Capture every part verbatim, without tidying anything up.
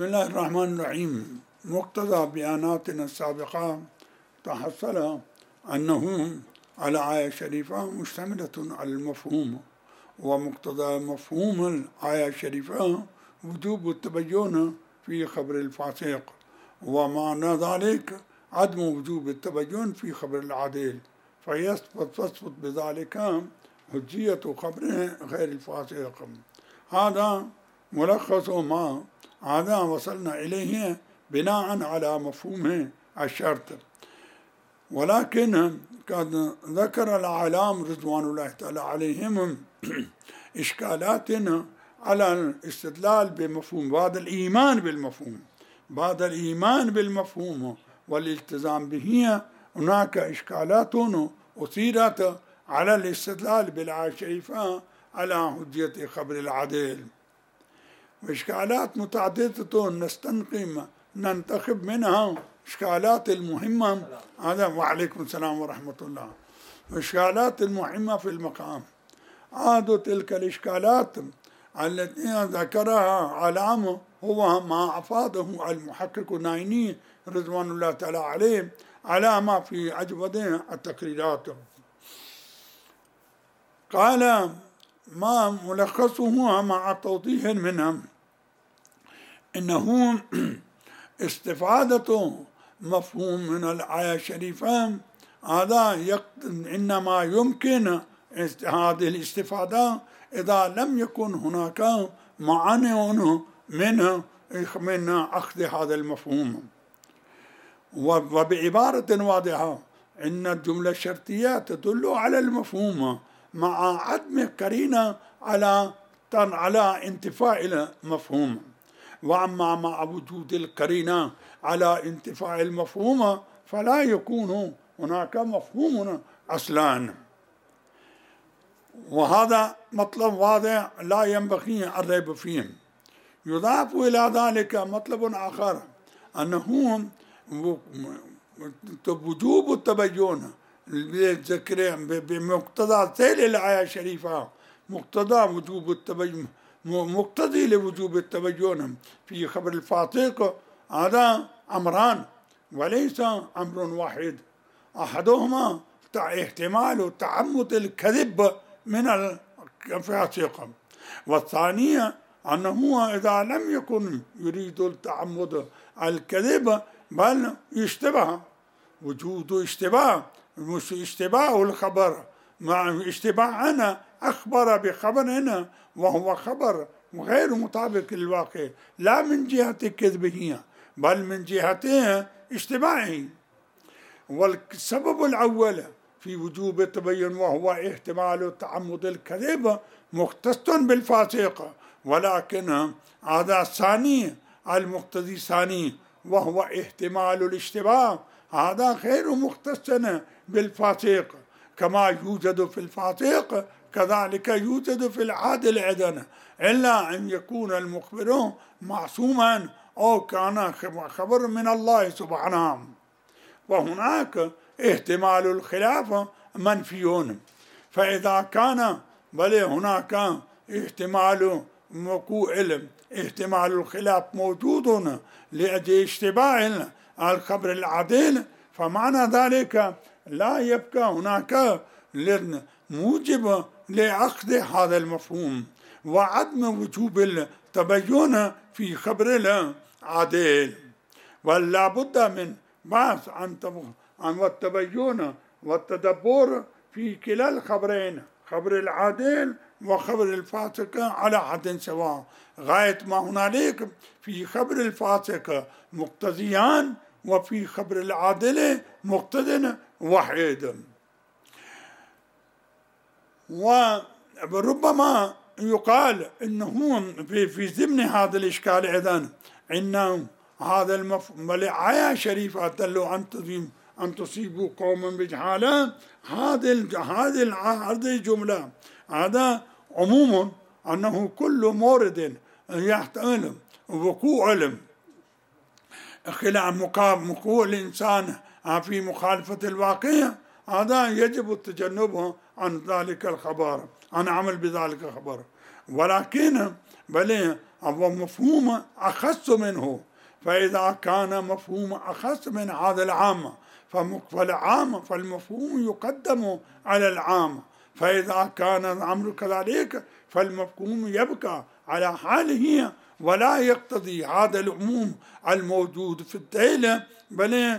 بسم الله الرحمن الرحيم. مقتضى بياناتنا السابقة تحصل أنه الآية الشريفة مشتملة على المفهوم، ومقتضى مفهوم الآية الشريفة وجوب التبين في خبر الفاسق، ومعنى ذلك عدم وجوب التبين في خبر العادل، فيثبت تثبت بذلك حجية خبره غير الفاسق. هذا ملخص ما هذا وصلنا إليه بناء على مفهوم الشرط. ولكن قد ذكر العلام رضوان الله تعالى عليهم إشكالات على الاستدلال بمفهوم بعد الإيمان بالمفهوم بعد الإيمان بالمفهوم والالتزام به. هناك إشكالات أثيرت على الاستدلال بالآية الشريفة على حجية خبر العدل، وإشكالات متعددة نستنقم ننتخب منها إشكالات المهمة. هذا وعليكم السلام ورحمة الله. إشكالات المهمة في المقام عاد تلك الإشكالات التي ذكرها علامة هو ما أفاده المحقق النايني رضوان الله تعالى عليه على ما في أجود التقريرات. قال ما ملخصه مع توضيح منها إنه استفادة مفهوم من الآية الشريفة هذا إنما يمكن هذه الاستفادة إذا لم يكن هناك معنى من من أخذ هذا المفهوم. وبعبارة واضحة إن الجملة الشرطية تدل على المفهوم مع عدم قرينة على على انتفاء المفهوم، وأما مع وجود القرينة على انتفاء المفهوم فلا يكون هناك مفهوم أصلا. وهذا مطلب واضح لا ينبغي الريب فيه. يضاف إلى ذلك مطلب آخر أنه وجوب التبين بالذكر بمقتضى ذيل الآية الشريفة، مقتضى وجوب التبين مقتضي لوجوب التبين في خبر الفاسق هذا أمران وليس أمر واحد. أحدهما احتمال تعمد الكذب من الفاسق، والثانية أنه إذا لم يكن يريد التعمد الكذب بل يشتبه وجود اشتباه، مش اشتباه الخبر مع اشتباه أنا أخبر بخبر هنا وهو خبر غير مطابق للواقع، لا من جهة كذبه بل من جهة اشتباهه. والسبب الأول في وجوب التبين وهو احتمال تعمد الكذب مختص بالفاسق، ولكن هذا الثاني المقتضي الثاني وهو احتمال الاشتباه هذا غير مختص بالفاسق، كما يوجد في الفاسق كذلك يوجد في العادل أيضا، إلا أن يكون المخبر معصوما أو كان خبر من الله سبحانه. وهناك احتمال الخلاف منفي، فإذا كان بل هناك احتمال وقوع احتمال الخلاف موجود لأجل اشتباه الخبر العدل، فمعنى ذلك لا يبقى هناك موجب لأخذ هذا المفهوم وعدم وجوب التبين في خبر العدل. ولا بد من بحث عن التبين والتدبر في كلا الخبرين، خبر العدل وخبر الفاسق على حد سواء. غاية ما هنالك في خبر الفاسق مقتضيان وفي خبر العادل مقتض واحد. وربما يقال انه في في ضمن هذا الاشكال ايضا ان هذا المفهوم الآية الشريفة تدل ان تصيب ان تصيبوا قوما بجهالة، هذه هذه هذه الجملة هذا عموم انه كل مورد يحتمل وقوع خلاف وقوع الانسان في مخالفة الواقع هذا يجب التجنب عن ذلك الخبر، عن عمل بذلك الخبر. ولكن بل أو مفهوم أخص منه، فإذا كان مفهوم أخص من هذا العام فالعام فالمفهوم يقدم على العام، فإذا كان الأمر كذلك فالمفهوم يبقى على حاله ولا يقتضي هذا العموم الموجود في الدليل، بل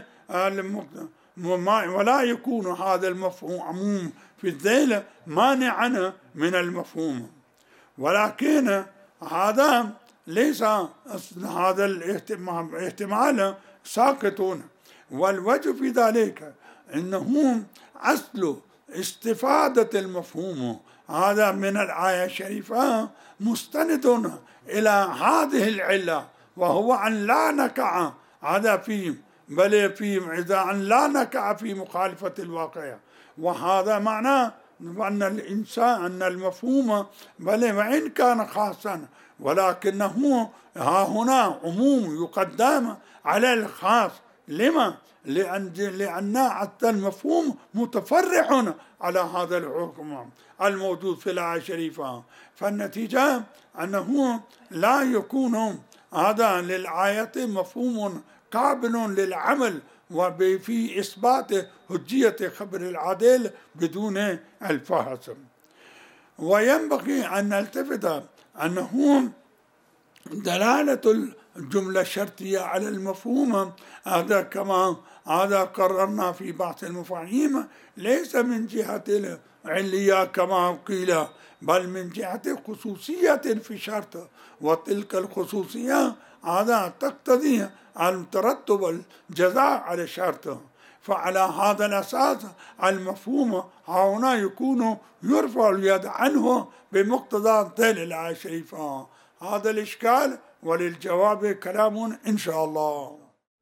ولا يكون هذا المفهوم عموم في الدليل مانعا من المفهوم. ولكن هذا ليس هذا الاحتمال ساقط، والوجه في ذلك أنه أصل استفادة المفهوم هذا من الآية الشريفة مستند إلى هذه العلة، وهو أن لا نقع هذا في بل في إذا أن لا نقع في مخالفة الواقع. وهذا معناه أن الإنسان أن المفهوم بل وإن كان خاصا ولكنه ها هنا عموم يقدم على الخاص. لما؟ لأن لأن المفهوم متفرع على هذا الحكم الموجود في الآية الشريفة، فالنتيجة أنه لا يكون هذا للآية مفهوم قابل للعمل وفي إثبات حجية خبر العدل بدون الفحص. وينبغي أن نلتفت أنه دلالة الجملة الشرطية على المفهوم هذا كما هذا قررنا في بحث المفاهيم ليس من جهة العلية كما قيل، بل من جهة خصوصية في شرط، وتلك الخصوصية هذا تقتضي أن ترتب الجزاء على الشرط. فعلى هذا الأساس المفهوم هنا يكون يرفع اليد عنه بمقتضى دليل الآية الشريفة. هذا الإشكال وللجواب كلام إن شاء الله.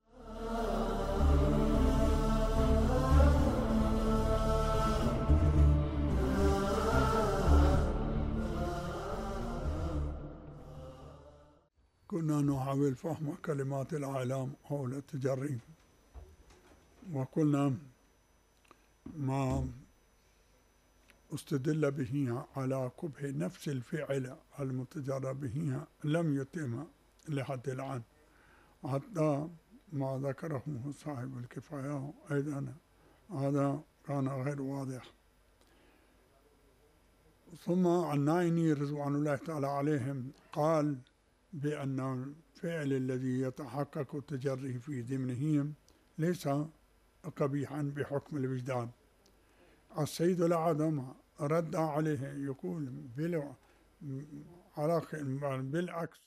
كنا نحاول فهم كلمات الإعلام حول التجري، وقلنا ما استدل به على قبح نفس الفعل المتجرى به لم يتم لحد الآن، حتى ما ذكره صاحب الكفاية أيضا هذا كان غير واضح. ثم النائني رضوان الله تعالى عليهم قال بأن الفعل الذي يتحقق التجري في ضمنه ليس قبيحا بحكم الوجدان. السيد الأعظم رد عليه يقول بالعكس